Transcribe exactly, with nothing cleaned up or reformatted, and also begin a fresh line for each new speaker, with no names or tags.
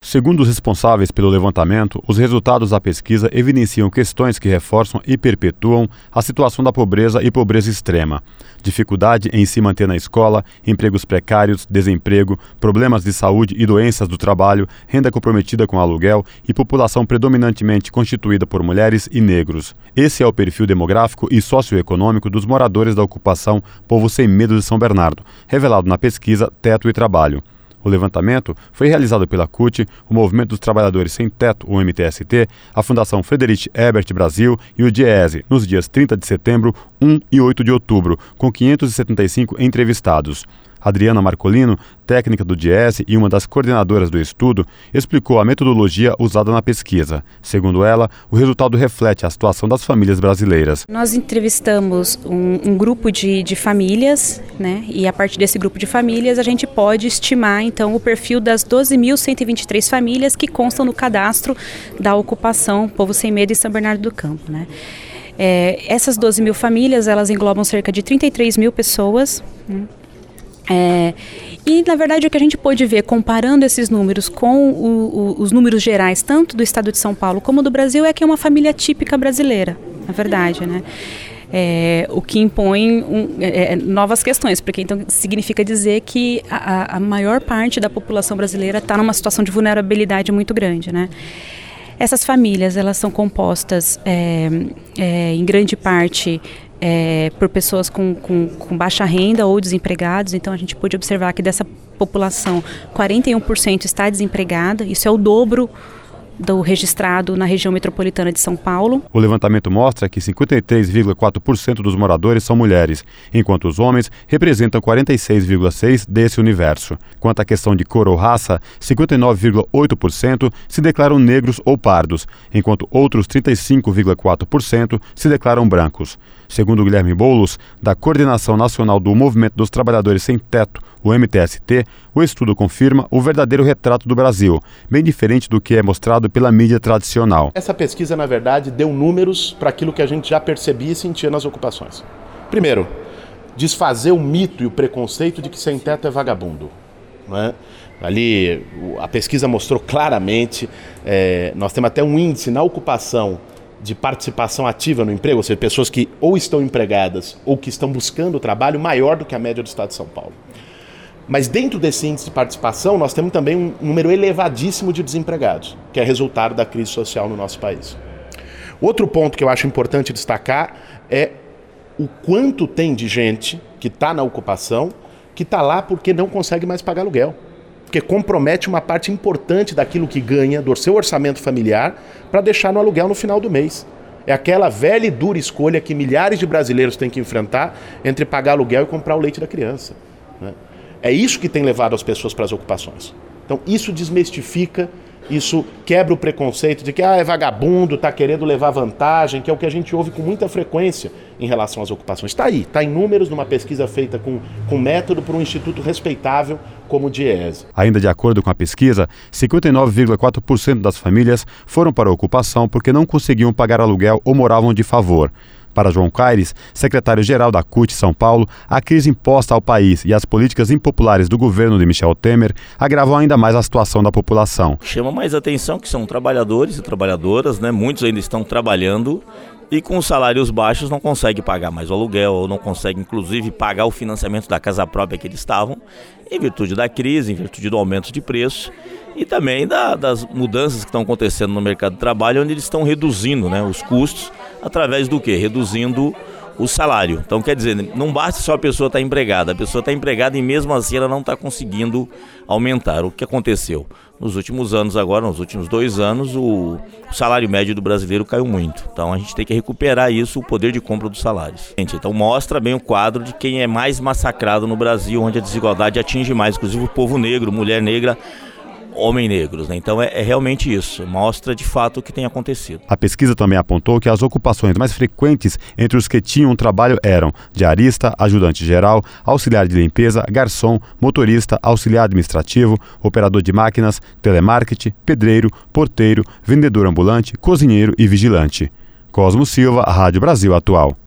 Segundo os responsáveis pelo levantamento, os resultados da pesquisa evidenciam questões que reforçam e perpetuam a situação da pobreza e pobreza extrema. Dificuldade em se manter na escola, empregos precários, desemprego, problemas de saúde e doenças do trabalho, renda comprometida com aluguel e população predominantemente constituída por mulheres e negros. Esse é o perfil demográfico e socioeconômico dos moradores da ocupação Povo Sem Medo de São Bernardo, revelado na pesquisa Teto e Trabalho. O levantamento foi realizado pela C U T, o Movimento dos Trabalhadores Sem Teto, o M T S T, a Fundação Friedrich Ebert Brasil e o DIEESE, nos dias trinta de setembro, um e oito de outubro, com quinhentos e setenta e cinco entrevistados. Adriana Marcolino, técnica do DIEESE e uma das coordenadoras do estudo, explicou a metodologia usada na pesquisa. Segundo ela, o resultado reflete a situação das famílias brasileiras.
Nós entrevistamos um, um grupo de, de famílias, né? E a partir desse grupo de famílias a gente pode estimar então o perfil das doze mil cento e vinte e três famílias que constam no cadastro da ocupação Povo Sem Medo em São Bernardo do Campo, né? É, essas doze mil famílias, elas englobam cerca de trinta e três mil pessoas, né? É, e na verdade o que a gente pôde ver comparando esses números com o, o, os números gerais tanto do estado de São Paulo como do Brasil é que é uma família típica brasileira, na verdade, né? É, o que impõe um, é, novas questões, porque então significa dizer que a, a maior parte da população brasileira está numa situação de vulnerabilidade muito grande, né? Essas famílias, elas são compostas é, é, em grande parte É, por pessoas com, com, com baixa renda ou desempregados. Então a gente pôde observar que dessa população quarenta e um por cento está desempregada, isso é o dobro do registrado na região metropolitana de São Paulo.
O levantamento mostra que cinquenta e três vírgula quatro por cento dos moradores são mulheres, enquanto os homens representam quarenta e seis vírgula seis por cento desse universo. Quanto à questão de cor ou raça, cinquenta e nove vírgula oito por cento se declaram negros ou pardos, enquanto outros trinta e cinco vírgula quatro por cento se declaram brancos. Segundo Guilherme Boulos, da Coordenação Nacional do Movimento dos Trabalhadores Sem Teto, o M T S T, o estudo confirma o verdadeiro retrato do Brasil, bem diferente do que é mostrado pela mídia tradicional.
Essa pesquisa, na verdade, deu números para aquilo que a gente já percebia e sentia nas ocupações. Primeiro, desfazer o mito e o preconceito de que sem teto é vagabundo, não é? Ali, a pesquisa mostrou claramente, é, nós temos até um índice na ocupação de participação ativa no emprego, ou seja, pessoas que ou estão empregadas ou que estão buscando trabalho, maior do que a média do estado de São Paulo. Mas dentro desse índice de participação, nós temos também um número elevadíssimo de desempregados, que é resultado da crise social no nosso país. Outro ponto que eu acho importante destacar é o quanto tem de gente que está na ocupação, que está lá porque não consegue mais pagar aluguel. Porque compromete uma parte importante daquilo que ganha do seu orçamento familiar para deixar no aluguel no final do mês. É aquela velha e dura escolha que milhares de brasileiros têm que enfrentar entre pagar aluguel e comprar o leite da criança, né? É isso que tem levado as pessoas para as ocupações. Então isso desmistifica, isso quebra o preconceito de que ah, é vagabundo, está querendo levar vantagem, que é o que a gente ouve com muita frequência em relação às ocupações. Está aí, está em números, numa pesquisa feita com, com método por um instituto respeitável como o DIEESE.
Ainda de acordo com a pesquisa, cinquenta e nove vírgula quatro por cento das famílias foram para a ocupação porque não conseguiam pagar aluguel ou moravam de favor. Para João Caires, secretário-geral da C U T São Paulo, a crise imposta ao país e as políticas impopulares do governo de Michel Temer agravam ainda mais a situação da população.
Chama mais atenção que são trabalhadores e trabalhadoras, né? Muitos ainda estão trabalhando e com salários baixos não conseguem pagar mais o aluguel ou não conseguem, inclusive, pagar o financiamento da casa própria que eles estavam, em virtude da crise, em virtude do aumento de preço e também da, das mudanças que estão acontecendo no mercado de trabalho, onde eles estão reduzindo, né, os custos através do quê? Reduzindo o salário. Então, quer dizer, não basta só a pessoa estar empregada, a pessoa está empregada e mesmo assim ela não está conseguindo aumentar. O que aconteceu? Nos últimos anos agora, nos últimos dois anos, o salário médio do brasileiro caiu muito. Então a gente tem que recuperar isso, o poder de compra dos salários. Então mostra bem o quadro de quem é mais massacrado no Brasil, onde a desigualdade atinge mais, inclusive o povo negro, mulher negra, homens negros, né? Então é, é realmente isso, mostra de fato o que tem acontecido.
A pesquisa também apontou que as ocupações mais frequentes entre os que tinham trabalho eram diarista, ajudante geral, auxiliar de limpeza, garçom, motorista, auxiliar administrativo, operador de máquinas, telemarketing, pedreiro, porteiro, vendedor ambulante, cozinheiro e vigilante. Cosmo Silva, Rádio Brasil Atual.